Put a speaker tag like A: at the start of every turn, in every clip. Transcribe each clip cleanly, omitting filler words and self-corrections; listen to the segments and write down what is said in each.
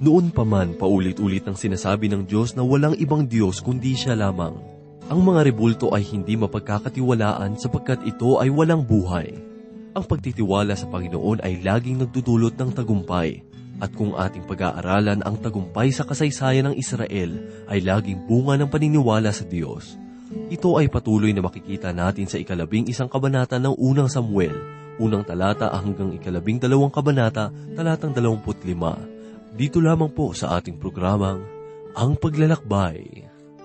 A: Noon pa man, paulit-ulit ang sinasabi ng Diyos na walang ibang Diyos kundi siya lamang. Ang mga rebulto ay hindi mapagkakatiwalaan sapagkat ito ay walang buhay. Ang pagtitiwala sa Panginoon ay laging nagdudulot ng tagumpay. At kung ating pag-aaralan ang tagumpay sa kasaysayan ng Israel, ay laging bunga ng paniniwala sa Diyos. Ito ay patuloy na makikita natin sa 11 kabanata ng unang Samuel, unang talata hanggang 12 kabanata, talatang 25. Dito lamang po sa ating programang, Ang Paglalakbay.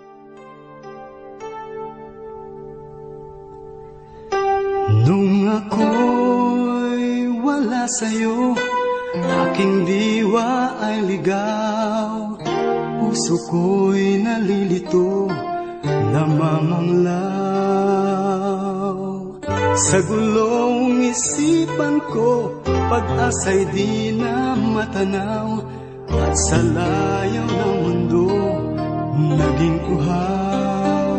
B: Nung ako'y wala sa'yo, aking diwa ay ligaw, puso ko'y nalilito, namamanglaw. Sa gulong isipan ko, pag-asa'y di na matanaw, at sa layaw ng mundo, naging uhaw.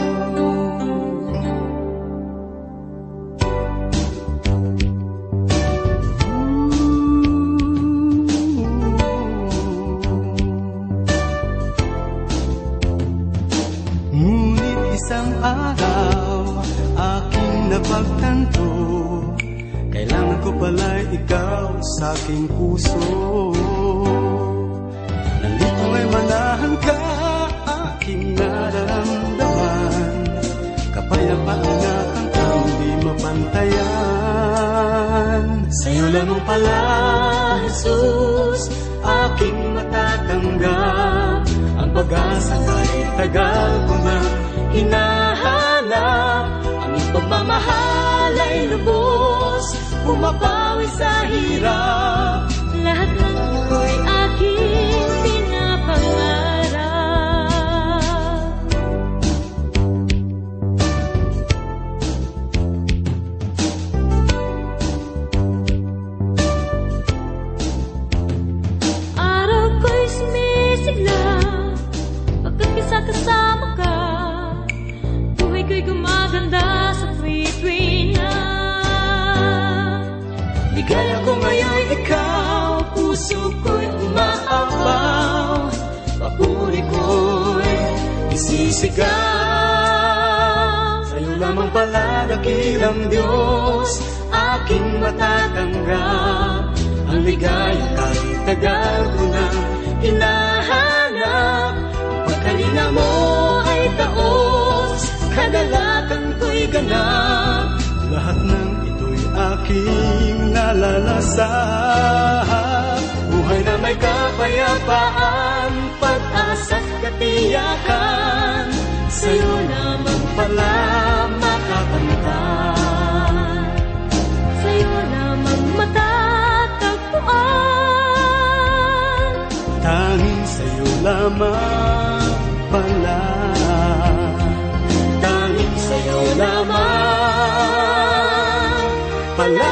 B: Ngunit isang araw, aking napagtanto, kailangan ko pala'y ikaw sa aking puso. Nandito ngay manahan ka, aking nararamdaman, kapayapaan na ang di mapantayan. Sa'yo lamang pala, Jesus, aking matatanggap, ang pag-asa kahit tagal ko na hinahanap. Ang pagmamahal ay lubos, bumabawi sa hirap.
C: Lahat ng ito'y aking pinapangarap. Araw ko'y sumisigla, pagkat kasama ka. Buhay ko'y gumaganda sa tuwi-tuwi na.
B: Ligaya ko ngayon ikaw, puso ko'y umaapaw, papuri ko'y isisigaw. Sa'yo lamang pala dakilang Diyos, aking matatanggap, ang ligaya kahit tagal ko na hinahanap. Ang pagkalinga mo ay taos, kadalakan ko'y ganap. Lahat ng ito'y aking nalalasahan. Buhay na may kapayapaan, pag-asa't katiyakan, sa'yo naman pala makakamtan,
C: Sa'yo lamang matatagpuan.
B: tanging sa'yo lamang pala, tanging sa'yo lamang pala.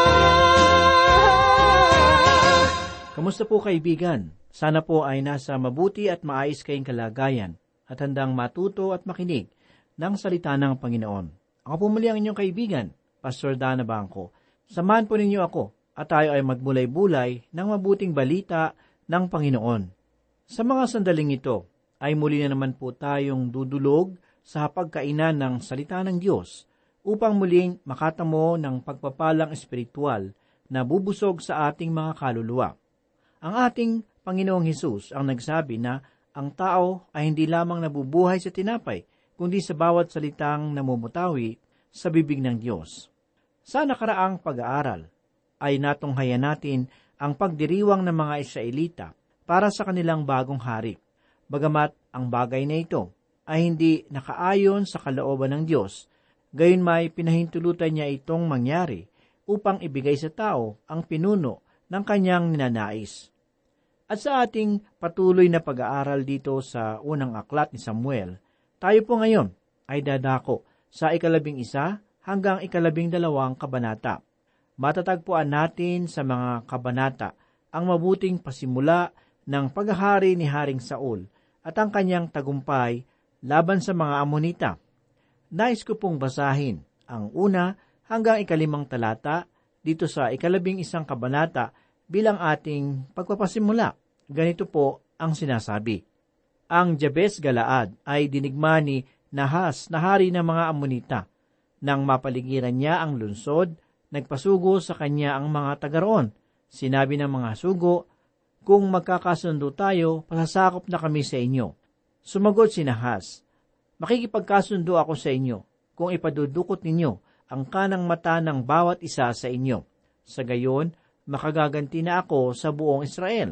D: Kamusta po kaibigan? Sana po ay nasa mabuti at maayos kayong kalagayan at handang matuto at makinig ng salita ng Panginoon. Ako po muli ang inyong kaibigan, Pastor Dana Bangko. Samahan po ninyo ako at tayo ay magbulay-bulay ng mabuting balita ng Panginoon. Sa mga sandaling ito ay muli na naman po tayong dudulog sa pagkainan ng salita ng Diyos upang muling makatamo ng pagpapalang espiritual na bubusog sa ating mga kaluluwa. Ang ating Panginoong Hesus ang nagsabi na ang tao ay hindi lamang nabubuhay sa tinapay, kundi sa bawat salitang namumutawi sa bibig ng Diyos. Sa nakaraang pag-aaral ay natunghayan natin ang pagdiriwang ng mga Israelita para sa kanilang bagong hari. Bagamat ang bagay na ito ay hindi nakaayon sa kalooban ng Diyos, gayon may pinahintulutan niya itong mangyari upang ibigay sa tao ang pinuno ng kanyang ninanais. At sa ating patuloy na pag-aaral dito sa unang aklat ni Samuel, tayo po ngayon ay dadako sa 11 hanggang 12 kabanata. Matatagpuan natin sa mga kabanata ang mabuting pasimula ng paghahari ni Haring Saul at ang kanyang tagumpay laban sa mga Amonita. Nais ko pong basahin ang 1 hanggang 5 talata dito sa 11 kabanata bilang ating pagpapasimula. Ganito po ang sinasabi. Ang Jabes Galaad ay dinigma ni Nahas na hari ng mga Amonita. Nang mapaligiran niya ang lungsod, nagpasugo sa kanya ang mga taga roon. Sinabi ng mga sugo, "Kung magkakasundo tayo, pasasakop na kami sa inyo." Sumagot si Nahas, "Makikipagkasundo ako sa inyo kung ipadudukot ninyo ang kanang mata ng bawat isa sa inyo. Sa gayon, makagaganti na ako sa buong Israel."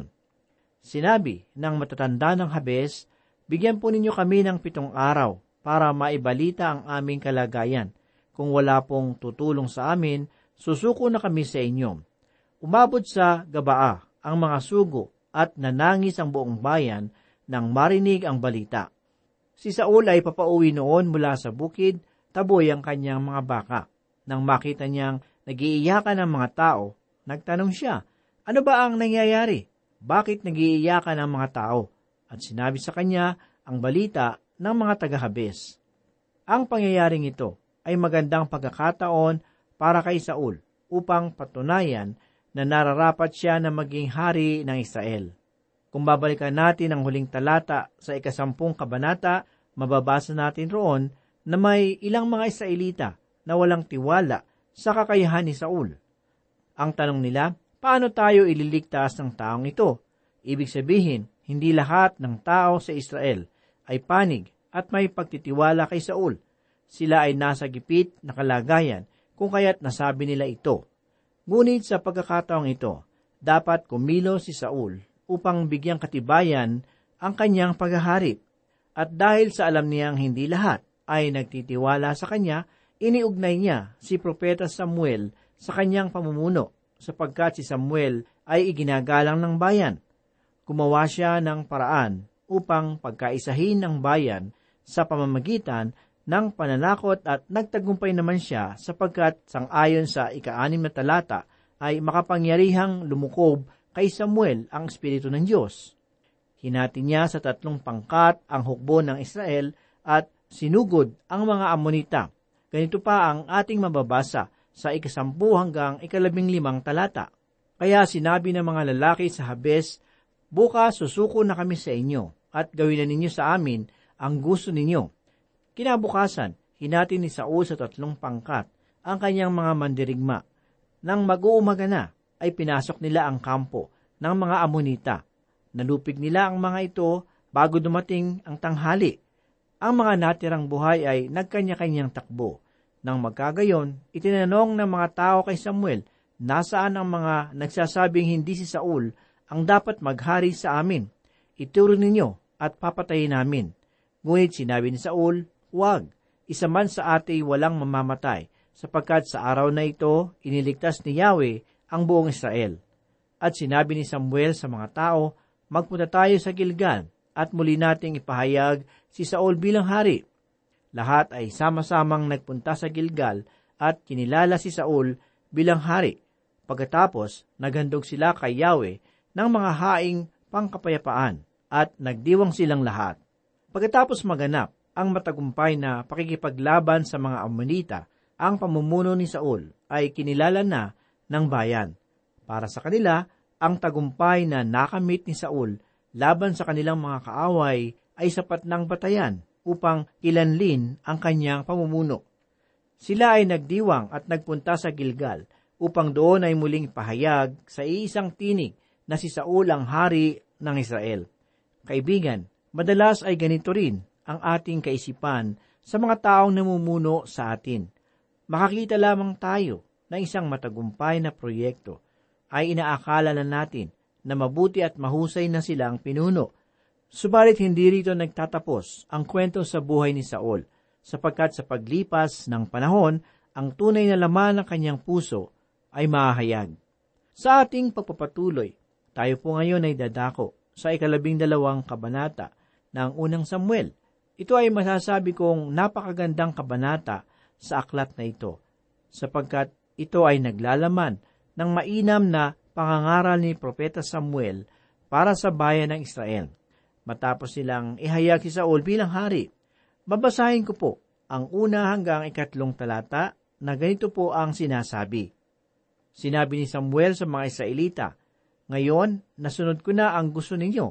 D: Sinabi ng matatanda ng Jabes, "Bigyan po ninyo kami ng 7 araw para maibalita ang aming kalagayan. Kung wala pong tutulong sa amin, susuko na kami sa inyo." Umabot sa Gabaa ang mga sugo at nanangis ang buong bayan nang marinig ang balita. Si Saul ay papauwi noon mula sa bukid, taboy ang kanyang mga baka. Nang makita niyang nag-iiyakan ang mga tao, nagtanong siya, "Ano ba ang nangyayari? Bakit nag-iiyakan ang mga tao?" At sinabi sa kanya ang balita ng mga taga-Jabes. Ang pangyayaring ito ay magandang pagkakataon para kay Saul upang patunayan na nararapat siya na maging hari ng Israel. Kung babalikan natin ang huling talata sa 10 kabanata, mababasa natin roon na may ilang mga Israelita na walang tiwala sa kakayahan ni Saul. Ang tanong nila, paano tayo ililigtas ng taong ito? Ibig sabihin, hindi lahat ng tao sa Israel ay panig at may pagtitiwala kay Saul. Sila ay nasa gipit na kalagayan kung kaya't nasabi nila ito. Ngunit sa pagkakataong ito, dapat kumilos si Saul upang bigyang katibayan ang kanyang paghahari. At dahil sa alam niyang hindi lahat ay nagtitiwala sa kanya, iniugnay niya si Propeta Samuel sa kanyang pamumuno, sapagkat si Samuel ay iginagalang ng bayan. Gumawa siya ng paraan upang pagkaisahin ng bayan sa pamamagitan ng pananakot at nagtagumpay naman siya sapagkat sang-ayon sa 6 na talata ay makapangyarihang lumukob kay Samuel ang Espiritu ng Diyos. Hinati niya sa 3 pangkat ang hukbo ng Israel at sinugod ang mga Amonita. Ganito pa ang ating mababasa sa 10 hanggang 15 talata. Kaya sinabi ng mga lalaki sa Jabes, "Bukas susuko na kami sa inyo at gawin na ninyo sa amin ang gusto ninyo." Kinabukasan, hinati ni Saul sa 3 pangkat ang kanyang mga mandirigma. Nang mag-uumaga na, ay pinasok nila ang kampo ng mga Amonita. Nalupig nila ang mga ito bago dumating ang tanghali. Ang mga natirang buhay ay nagkanya-kanyang takbo. Nang magkagayon, itinanong ng mga tao kay Samuel, "Nasaan ang mga nagsasabing hindi si Saul ang dapat maghari sa amin? Ituro ninyo at papatayin namin." Ngunit sinabi ni Saul, "Huwag, isa man sa ati walang mamamatay, sapagkat sa araw na ito iniligtas ni Yahweh ang buong Israel." At sinabi ni Samuel sa mga tao, "Magpunta tayo sa Gilgal at muli nating ipahayag si Saul bilang hari." Lahat ay sama-samang nagpunta sa Gilgal at kinilala si Saul bilang hari. Pagkatapos, naghandog sila kay Yahweh ng mga haing pangkapayapaan at nagdiwang silang lahat. Pagkatapos maganap ang matagumpay na pakikipaglaban sa mga Amonita, ang pamumuno ni Saul ay kinilala na ng bayan. Para sa kanila, ang tagumpay na nakamit ni Saul laban sa kanilang mga kaaway ay sapat ng batayan upang kilanlin ang kanyang pamumuno. Sila ay nagdiwang at nagpunta sa Gilgal upang doon ay muling pahayag sa iisang tinig na si Saul ang hari ng Israel. Kaibigan, madalas ay ganito rin ang ating kaisipan sa mga taong namumuno sa atin. Makakita lamang tayo ng isang matagumpay na proyekto, ay inaakala na natin na mabuti at mahusay na silang pinuno. Subalit hindi rito nagtatapos ang kwento sa buhay ni Saul, sapagkat sa paglipas ng panahon, ang tunay na laman ng kanyang puso ay mahahayag. Sa ating pagpapatuloy, tayo po ngayon ay dadako sa 12 kabanata ng unang Samuel. Ito ay masasabi kong napakagandang kabanata sa aklat na ito, sapagkat ito ay naglalaman ng mainam na pangangaral ni Propeta Samuel para sa bayan ng Israel. Matapos silang ihayag si Saul bilang hari, babasahin ko po ang 1 hanggang 3 talata na ganito po ang sinasabi. Sinabi ni Samuel sa mga Israelita, "Ngayon, nasunod ko na ang gusto ninyo.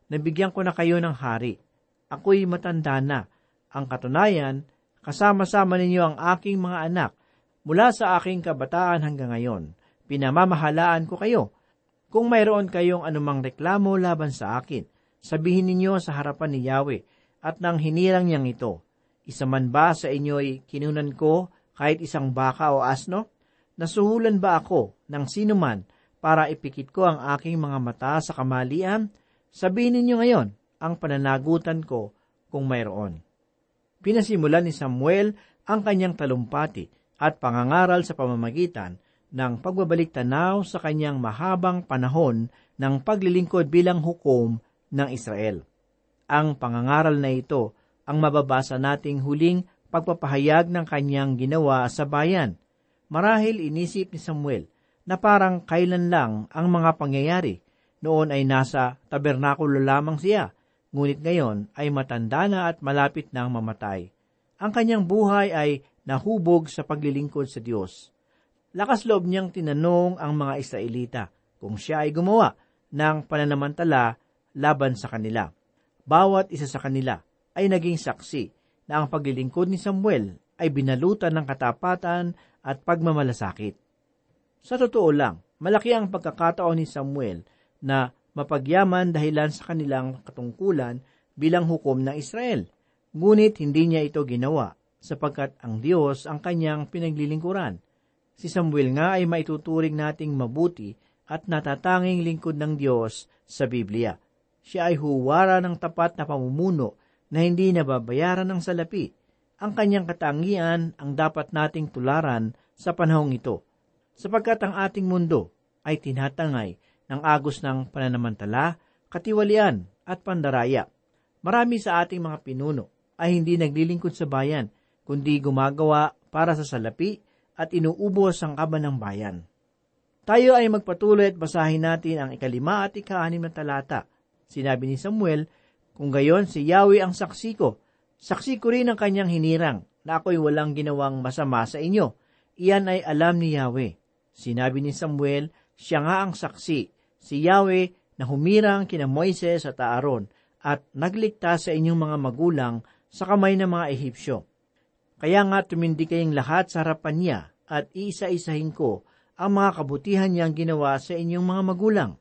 D: nabigyan ko na kayo ng hari. Ako'y matanda na. Ang katunayan, kasama-sama ninyo ang aking mga anak. Mula sa aking kabataan hanggang ngayon, pinamamahalaan ko kayo. Kung mayroon kayong anumang reklamo laban sa akin, sabihin ninyo sa harapan ni Yahweh, at nang hinirang niyang ito, isa man ba sa inyo'y kinunan ko kahit isang baka o asno? Nasuhulan ba ako ng sinuman para ipikit ko ang aking mga mata sa kamalian? Sabihin ninyo ngayon ang pananagutan ko kung mayroon. Pinasimulan ni Samuel ang kanyang talumpati at pangangaral sa pamamagitan ng pagbabalik tanaw sa kanyang mahabang panahon ng paglilingkod bilang hukom ng Israel. Ang pangangaral na ito ang mababasa nating huling pagpapahayag ng kanyang ginawa sa bayan. Marahil inisip ni Samuel na parang kailan lang ang mga pangyayari. Noon ay nasa tabernakulo lamang siya, ngunit ngayon ay matanda na at malapit nang mamatay. Ang kanyang buhay ay nahubog sa paglilingkod sa Diyos. Lakas loob niyang tinanong ang mga Israelita kung siya ay gumawa ng pananamantala laban sa kanila. Bawat isa sa kanila ay naging saksi na ang paglilingkod ni Samuel ay binalutan ng katapatan at pagmamalasakit. Sa totoo lang, malaki ang pagkakataon ni Samuel na mapagyaman dahilan sa kanilang katungkulan bilang hukom ng Israel. Ngunit hindi niya ito ginawa sapagkat ang Diyos ang kanyang pinaglilingkuran. Si Samuel nga ay maituturing nating mabuti at natatanging lingkod ng Diyos sa Biblia. Siya ay huwara ng tapat na pamumuno na hindi nababayaran ng salapi. Ang kanyang katangian ang dapat nating tularan sa panahong ito, sapagkat ang ating mundo ay tinatangay ng agos ng pananamantala, katiwalian at pandaraya. Marami sa ating mga pinuno ay hindi naglilingkod sa bayan, kundi gumagawa para sa salapi at inuubos ang kaban ng bayan. Tayo ay magpatuloy at basahin natin ang 5 at 6 na talata. Sinabi ni Samuel, "Kung gayon si Yahweh ang saksi ko rin ang kanyang hinirang, na ako'y walang ginawang masama sa inyo. Iyan ay alam ni Yahweh." Sinabi ni Samuel, siya nga ang saksi, si Yahweh na humirang kina Moises at Aaron at nagligtas sa inyong mga magulang sa kamay ng mga Ehipsyo. Kaya nga tumindi kayong lahat sa harapan niya at iisa-isahin ko ang mga kabutihan niyang ginawa sa inyong mga magulang.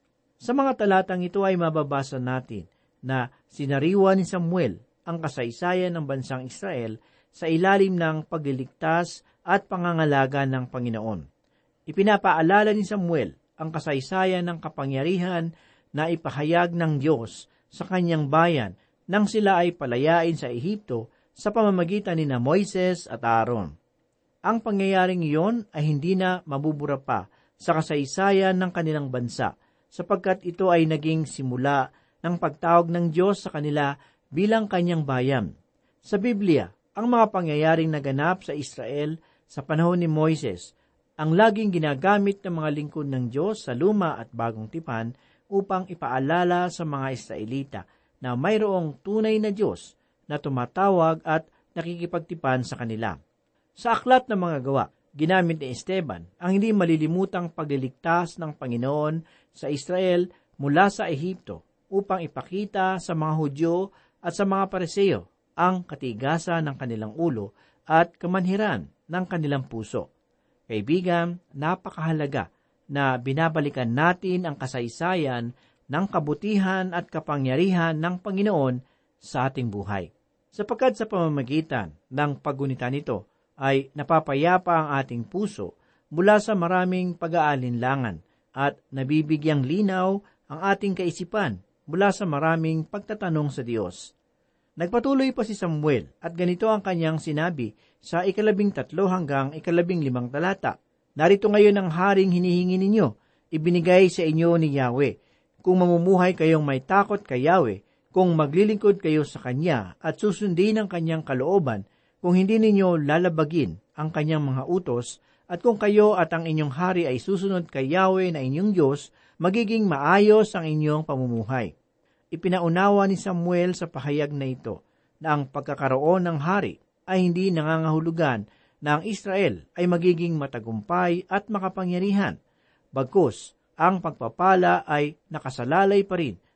D: Sa mga talatang ito ay mababasa natin na sinariwa ni Samuel ang kasaysayan ng bansang Israel sa ilalim ng pagliligtas at pangangalaga ng Panginoon. Ipinapaalala ni Samuel ang kasaysayan ng kapangyarihan na ipahayag ng Diyos sa kanyang bayan nang sila ay palayain sa Ehipto sa pamamagitan ni Moises at Aaron. Ang pangyayaring iyon ay hindi na mabubura pa sa kasaysayan ng kanilang bansa, sapagkat ito ay naging simula ng pagtawag ng Diyos sa kanila bilang kanyang bayan. Sa Biblia, ang mga pangyayaring naganap sa Israel sa panahon ni Moises ang laging ginagamit ng mga lingkod ng Diyos sa Luma at Bagong Tipan upang ipaalala sa mga Israelita na mayroong tunay na Diyos na tumatawag at nakikipagtipan sa kanila. Sa Aklat ng Mga Gawa, ginamit ni Esteban ang hindi malilimutang pagliligtas ng Panginoon sa Israel mula sa Ehipto upang ipakita sa mga Hudyo at sa mga Pariseo ang katigasan ng kanilang ulo at kamanhiran ng kanilang puso. Kaibigan, napakahalaga na binabalikan natin ang kasaysayan ng kabutihan at kapangyarihan ng Panginoon sa ating buhay. Sapagkat sa pamamagitan ng paggunita nito ay napapayapa ang ating puso mula sa maraming pag-aalinlangan at nabibigyang linaw ang ating kaisipan mula sa maraming pagtatanong sa Diyos. Nagpatuloy pa si Samuel at ganito ang kanyang sinabi sa 13 hanggang 15 talata. "Narito ngayon ang haring hinihingi ninyo, ibinigay sa inyo ni Yahweh. Kung mamumuhay kayong may takot kay Yahweh, kung maglilingkod kayo sa Kanya at susundin ang Kanyang kalooban, kung hindi ninyo lalabagin ang Kanyang mga utos, at kung kayo at ang inyong hari ay susunod kay Yahweh na inyong Diyos, magiging maayos ang inyong pamumuhay." Ipinaunawa ni Samuel sa pahayag na ito na ang pagkakaroon ng hari ay hindi nangangahulugan na ang Israel ay magiging matagumpay at makapangyarihan. Bagkus, ang pagpapala ay nakasalalay pa rin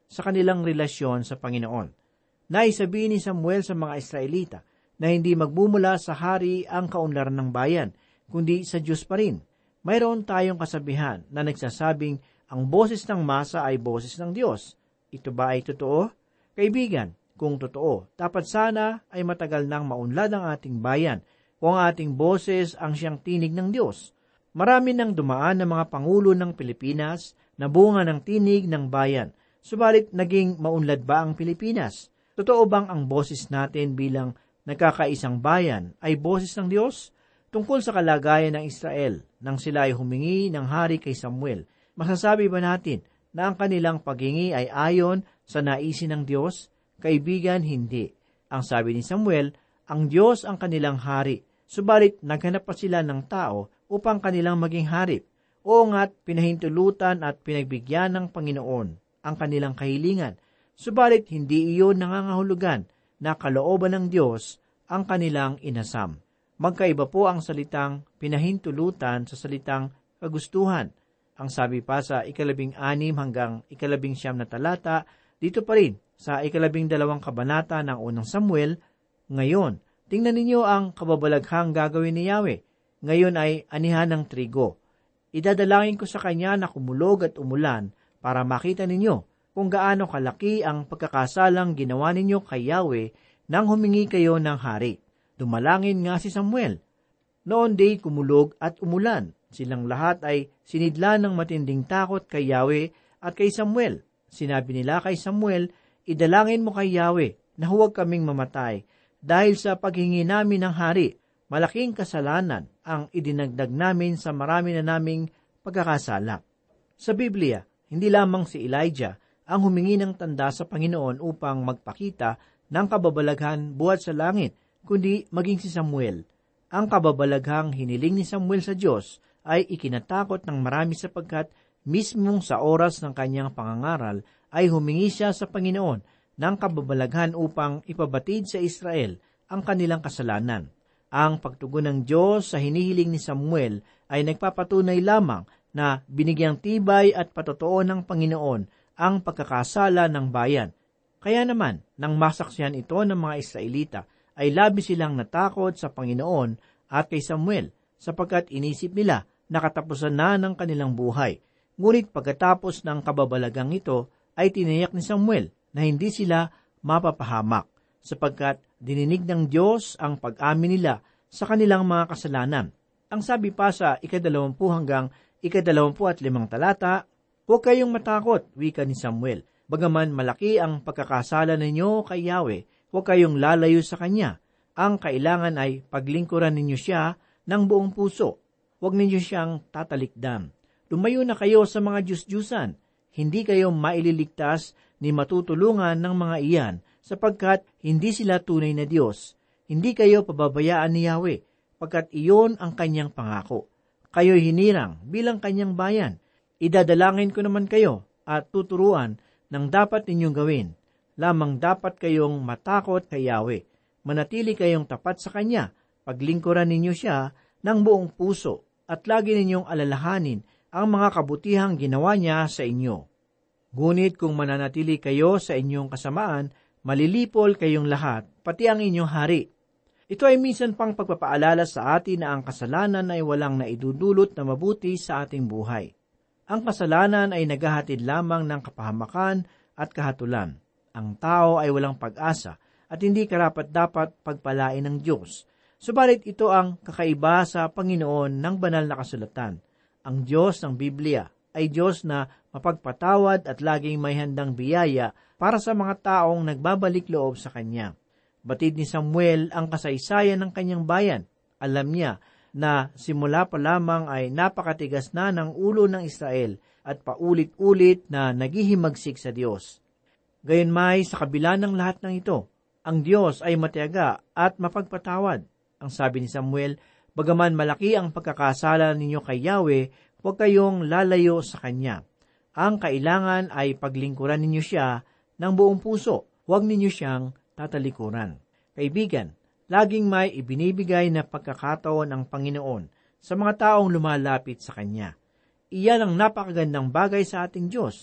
D: sa kanilang relasyon sa Panginoon. Naisabihin ni Samuel sa mga Israelita na hindi magmumula sa hari ang kaunlaran ng bayan, kundi sa Diyos pa rin. Mayroon tayong kasabihan na nagsasabing ang boses ng masa ay boses ng Diyos. Ito ba ay totoo? Kaibigan, kung totoo, dapat sana ay matagal nang maunlad ang ating bayan kung ang ating boses ang siyang tinig ng Diyos. Marami nang dumaan ng mga pangulo ng Pilipinas na bunga ng tinig ng bayan. Subalit naging maunlad ba ang Pilipinas? Totoo bang ang boses natin bilang nagkakaisang bayan ay boses ng Diyos? Tungkol sa kalagayan ng Israel, nang sila ay humingi ng hari kay Samuel, masasabi ba natin na ang kanilang paghingi ay ayon sa naisin ng Diyos? Kaibigan, hindi. Ang sabi ni Samuel, ang Diyos ang kanilang hari, subalit naghanap pa sila ng tao upang kanilang maging hari. Oo nga't pinahintulutan at pinagbigyan ng Panginoon ang kanilang kahilingan, subalit hindi iyon nangangahulugan na kalooban ng Diyos ang kanilang inasam. Magkaiba po ang salitang pinahintulutan sa salitang kagustuhan. Ang sabi pa sa 16 hanggang 19 na talata, dito pa rin sa 12 kabanata ng unang Samuel, ngayon, tingnan ninyo ang kababalaghang gagawin ni Yahweh. Ngayon ay anihan ng trigo. Idadalangin ko sa kanya na kumulog at umulan para makita ninyo kung gaano kalaki ang pagkakasalang ginawa ninyo kay Yahweh nang humingi kayo ng hari. Dumalangin nga si Samuel. Noon di kumulog at umulan. Silang lahat ay sinidlan ng matinding takot kay Yahweh at kay Samuel. Sinabi nila kay Samuel, idalangin mo kay Yahweh na huwag kaming mamatay dahil sa paghingi namin ng hari. Malaking kasalanan ang idinagdag namin sa marami na naming pagkakasala. Sa Biblia, hindi lamang si Elijah ang humingi ng tanda sa Panginoon upang magpakita ng kababalaghan buhat sa langit, kundi maging si Samuel. Ang kababalaghang hiniling ni Samuel sa Diyos ay ikinatakot ng marami sapagkat mismong sa oras ng kanyang pangangaral ay humingi siya sa Panginoon ng kababalaghan upang ipabatid sa Israel ang kanilang kasalanan. Ang pagtugon ng Diyos sa hinihiling ni Samuel ay nagpapatunay lamang na binigyang tibay at patotoo ng Panginoon ang pagkakasala ng bayan. Kaya naman, nang masaksihan ito ng mga Israelita, ay labis silang natakot sa Panginoon at kay Samuel, sapagkat inisip nila na katapusan na ng kanilang buhay. Ngunit pagkatapos ng kababalagang ito, ay tiniyak ni Samuel na hindi sila mapapahamak, sapagkat dininig ng Diyos ang pag-amin nila sa kanilang mga kasalanan. Ang sabi pa sa 20 hanggang 25 talata, huwag kayong matakot, wika ni Samuel. Bagaman malaki ang pagkakasala ninyo kay Yahweh, huwag kayong lalayo sa Kanya. Ang kailangan ay paglingkuran ninyo siya ng buong puso. Huwag ninyo siyang tatalikdan. Lumayo na kayo sa mga Diyos-Diyusan. Hindi kayo maililigtas ni matutulungan ng mga iyan, sapagkat hindi sila tunay na Diyos. Hindi kayo pababayaan ni Yahweh, pagkat iyon ang Kanyang pangako. Kayo'y hinirang bilang Kanyang bayan. Idadalangin ko naman kayo at tuturuan ng dapat ninyong gawin. Lamang dapat kayong matakot kay Yahweh. Manatili kayong tapat sa Kanya. Paglingkuran ninyo siya ng buong puso at lagi ninyong alalahanin ang mga kabutihang ginawa niya sa inyo. Ngunit kung mananatili kayo sa inyong kasamaan, malilipol kayong lahat, pati ang inyong hari. Ito ay minsan pang pagpapaalala sa atin na ang kasalanan ay walang naidudulot na mabuti sa ating buhay. Ang kasalanan ay naghahatid lamang ng kapahamakan at kahatulan. Ang tao ay walang pag-asa at hindi karapat-dapat pagpalain ng Diyos. Subalit ito ang kakaiba sa Panginoon ng banal na kasulatan. Ang Diyos ng Biblia ay Diyos na mapagpatawad at laging may handang biyaya para sa mga taong nagbabalik loob sa Kanya. Batid ni Samuel ang kasaysayan ng kanyang bayan. Alam niya na simula pa lamang ay napakatigas na ng ulo ng Israel at paulit-ulit na naghihimagsik sa Diyos. Gayunmay, sa kabila ng lahat ng ito, ang Diyos ay matiyaga at mapagpatawad. Ang sabi ni Samuel, bagaman malaki ang pagkakasala ninyo kay Yahweh, huwag kayong lalayo sa Kanya. Ang kailangan ay paglingkuran ninyo siya ng buong puso. Huwag ninyo siyang tatalikuran. Kaibigan, laging may ibinibigay na pagkakataon ang Panginoon sa mga taong lumalapit sa Kanya. Iyan ang napakagandang bagay sa ating Diyos.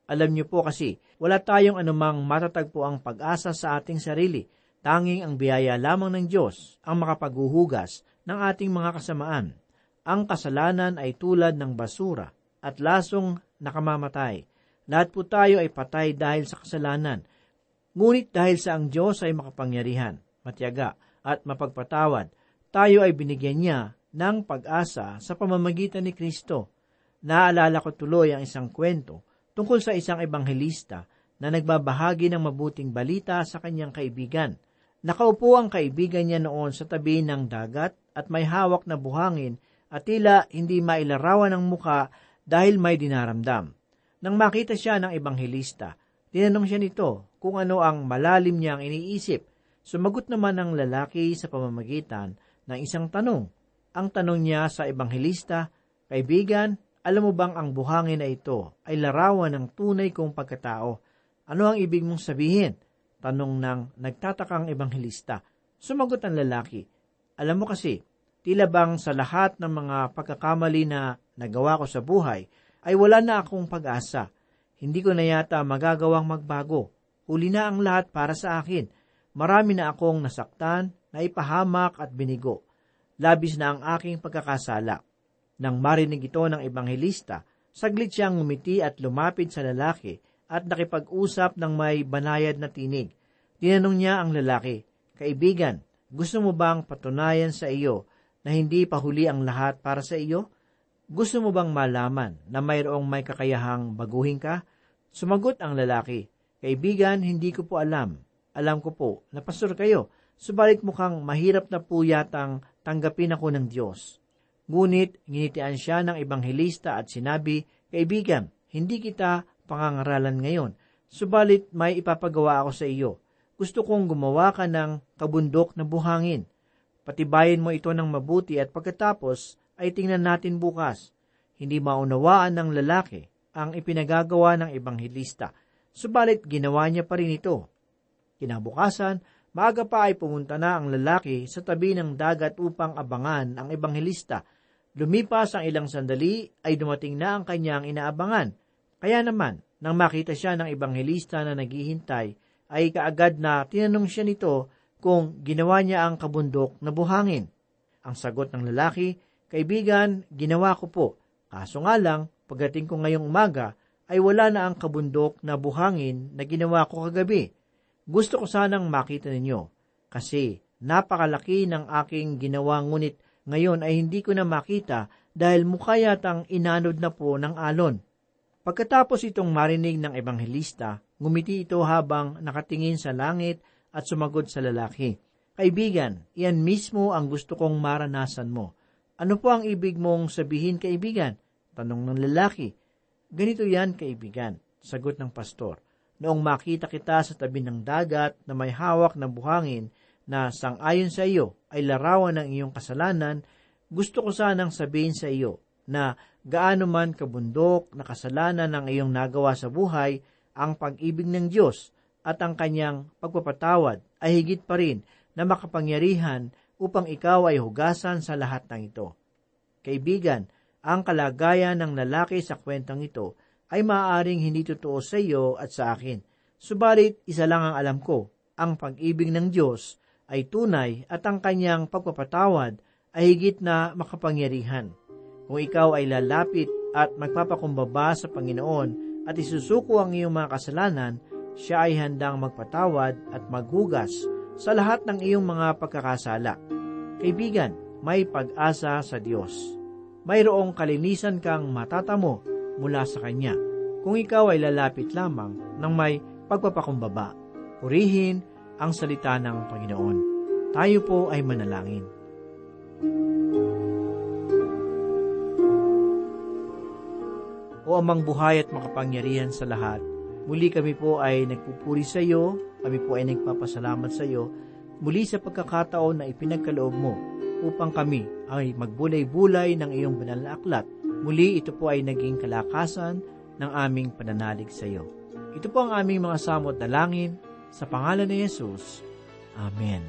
D: Alam niyo po kasi, wala tayong anumang matatagpuang pag-asa sa ating sarili. Tanging ang biyaya lamang ng Diyos ang makapaghuhugas ng ating mga kasamaan. Ang kasalanan ay tulad ng basura at lasong nakamamatay. Lahat po tayo ay patay dahil sa kasalanan. Ngunit dahil sa ang Diyos ay makapangyarihan, matiyaga at mapagpatawad, tayo ay binigyan niya ng pag-asa sa pamamagitan ni Kristo. Naalala ko tuloy ang isang kwento tungkol sa isang ebanghelista na nagbabahagi ng mabuting balita sa kanyang kaibigan. Nakaupo ang kaibigan niya noon sa tabi ng dagat at may hawak na buhangin at tila hindi mailarawan ang muka dahil may dinaramdam. Nang makita siya ng ebanghelista, tinanong siya nito kung ano ang malalim niyang iniisip. Sumagot naman ang lalaki sa pamamagitan ng isang tanong. Ang tanong niya sa ebanghelista, "Kaibigan, alam mo bang ang buhangin na ito ay larawan ng tunay kong pagkatao? Ano ang ibig mong sabihin?" Tanong ng nagtatakang ebanghelista. Sumagot ang lalaki, "Alam mo kasi, tila bang sa lahat ng mga pagkakamali na nagawa ko sa buhay, ay wala na akong pag-asa. Hindi ko na yata magagawang magbago. Huli na ang lahat para sa akin. Marami na akong nasaktan, naipahamak at binigo. Labis na ang aking pagkakasala." Nang marinig ito ng ebanghelista, saglit siyang ngumiti at lumapit sa lalaki at nakipag-usap ng may banayad na tinig. Tinanong niya ang lalaki, "Kaibigan, gusto mo bang patunayan sa iyo na hindi pa huli ang lahat para sa iyo? Gusto mo bang malaman na mayroong may kakayahang baguhin ka?" Sumagot ang lalaki, "Kaibigan, hindi ko po alam. Alam ko po na pastor kayo, subalit mukhang mahirap na po yatang tanggapin ako ng Diyos." Ngunit ginitian siya ng ebanghelista at sinabi, "Kaibigan, hindi kita pangangaralan ngayon, subalit may ipapagawa ako sa iyo. Gusto kong gumawa ka ng kabundok na buhangin. Patibayin mo ito ng mabuti at pagkatapos ay tingnan natin bukas." Hindi maunawaan ng lalaki ang ipinagagawa ng ebanghelista, subalit ginawa niya pa rin ito. Kinabukasan, maaga pa ay pumunta na ang lalaki sa tabi ng dagat upang abangan ang ebanghelista. Lumipas ang ilang sandali ay dumating na ang kanyang inaabangan. Kaya naman, nang makita siya ng ebanghelista na naghihintay, ay kaagad na tinanong siya nito kung ginawa niya ang kabundok na buhangin. Ang sagot ng lalaki, "Kaibigan, ginawa ko po. Kaso nga lang, pagdating ko ngayong umaga, ay wala na ang kabundok na buhangin na ginawa ko kagabi. Gusto ko sanang makita ninyo, kasi napakalaki ng aking ginawa ngunit ngayon ay hindi ko na makita dahil mukha yatang inanod na po ng alon." Pagkatapos itong marinig ng ebanghelista, ngumiti ito habang nakatingin sa langit at sumagot sa lalaki, "Kaibigan, iyan mismo ang gusto kong maranasan mo." "Ano po ang ibig mong sabihin, kaibigan?" tanong ng lalaki. "Ganito yan, kaibigan," sagot ng pastor. "Noong makita kita sa tabi ng dagat na may hawak na buhangin na sang-ayon sa iyo ay larawan ng iyong kasalanan, gusto ko sanang sabihin sa iyo na gaano man kabundok na kasalanan ang iyong nagawa sa buhay, ang pag-ibig ng Diyos at ang kanyang pagpapatawad ay higit pa rin na makapangyarihan upang ikaw ay hugasan sa lahat ng ito." Kaibigan, ang kalagayan ng lalaki sa kwentong ito ay maaaring hindi totoo sa iyo at sa akin. Subalit, isa lang ang alam ko, ang pag-ibig ng Diyos ay tunay at ang kanyang pagpapatawad ay higit na makapangyarihan. Kung ikaw ay lalapit at magpapakumbaba sa Panginoon at isusuko ang iyong mga kasalanan, siya ay handang magpatawad at maghugas sa lahat ng iyong mga pagkakasala. Kaibigan, may pag-asa sa Diyos. Mayroong kalinisan kang matatamo mula sa Kanya kung ikaw ay lalapit lamang ng may pagpapakumbaba. Purihin ang salita ng Panginoon. Tayo po ay manalangin. O Amang buhay at makapangyarihan sa lahat, muli kami po ay nagpupuri sa iyo, kami po ay nagpapasalamat sa iyo, muli sa pagkakataon na ipinagkaloob mo upang kami ay magbulay-bulay ng iyong banal na aklat. Muli ito po ay naging kalakasan ng aming pananalig sa iyo. Ito po ang aming mga samot dalangin sa pangalan ni Jesus. Amen.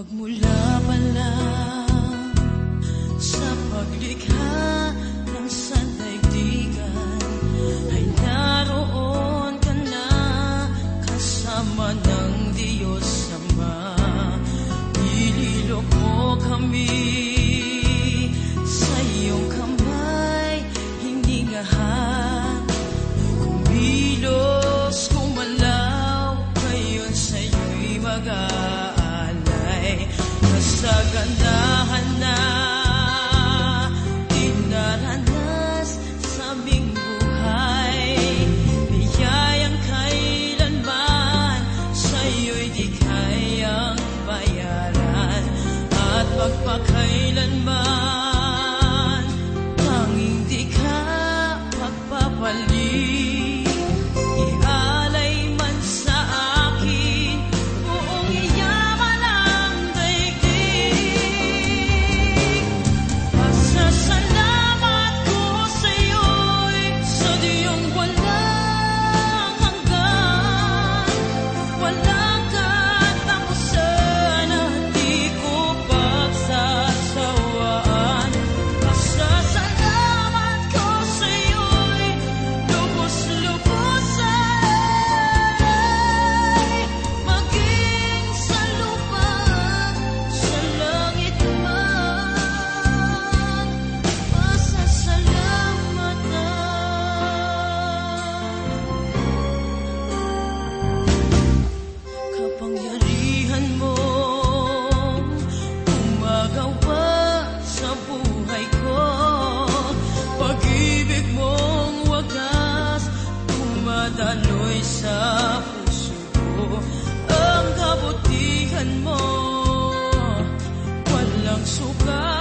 E: Magmula pa lang sa paglikha ng sandaigdigan ay naroon ka na kasama ng Diyos Ama. Nililok mo kami sa iyong kamay, hiningahan, kumilos, kumalaw, ngayon sa'yo'y mag-aalay. Sa gandahan na dinaranas sa aming buhay, biyayang kailanman sa'yo'y di kayang bayaran, at magpakailanman tanging di ka magpapalit. Ialay man sa akin buong iyaman ang daigdig. Pasasalamat ko sa'yo'y sa diyong walang hanggan, walang katapusan at di ko pagsasawaan. Pasasalamat ko sa'yo'y lubos-lubusan, maging sa lupa, sa langit man, pasasalamatan. Kapangyarihan mo umagawa sa buhay ko, pag-ibig mong wagas dumadaloy sa puso ko. Ang kabutihan mo walang sukat.